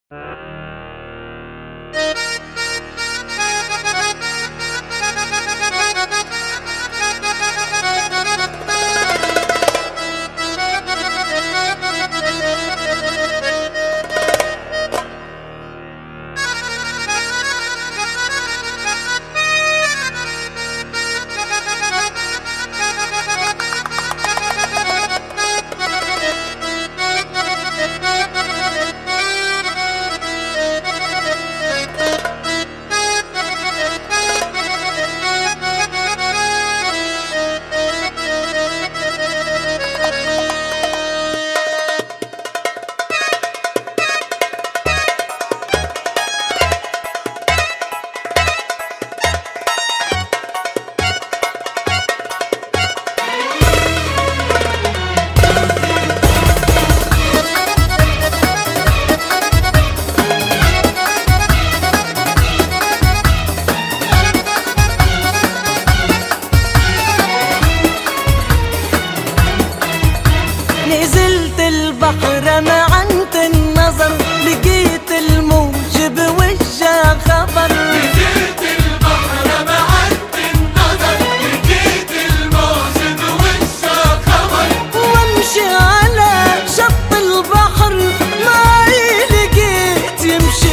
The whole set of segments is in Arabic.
نزلت البحر معنت النظر، لقيت الموج بوجه خبر. نزلت البحر معنت النظر، لقيت الموج بوجه خبر. وامشي على شط البحر ما لقيت يمشي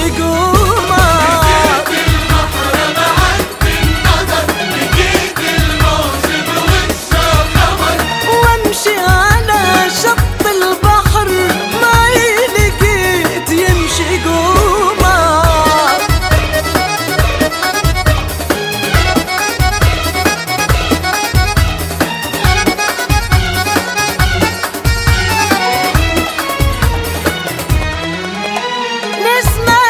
قمر. نزلت البحر معنت النظر، لقيت الموج بوجه خبر. وامشي على شط البحر ما لقيت يمشي قمر. نسمع